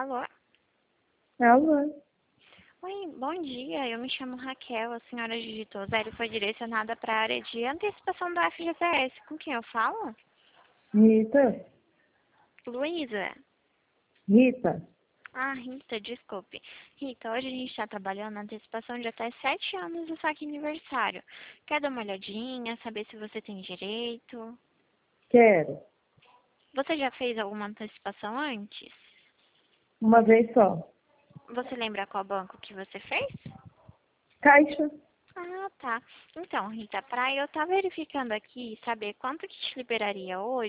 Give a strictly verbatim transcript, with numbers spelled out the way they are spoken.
Alô? Alô? Oi, bom dia. Eu me chamo Raquel. A senhora digitou zero foi direcionada para a área de antecipação do F G T S. Com quem eu falo? Rita? Luísa. Rita? Ah, Rita, desculpe. Rita, hoje a gente está trabalhando na antecipação de até sete anos do saque aniversário. Quer dar uma olhadinha, saber se você tem direito? Quero. Você já fez alguma antecipação antes? Uma vez só. Você lembra qual banco que você fez? Caixa? Ah, tá. Então, Rita, para eu estar verificando aqui e saber quanto que te liberaria hoje,